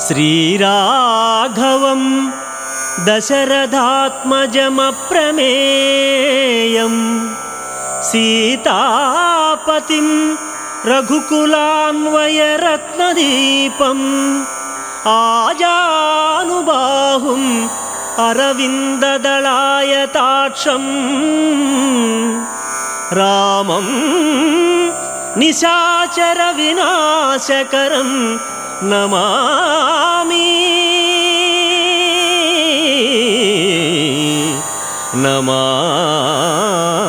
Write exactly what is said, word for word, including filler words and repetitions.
श्रीराघवं दशरथात्मजमप्रमेयं सीतापतिं रघुकुलान्वयरत्नदीपम् आजानुबाहुम् अरविन्ददलायताक्षं रामं निशाचरविनाशकरं नमामि नमामि।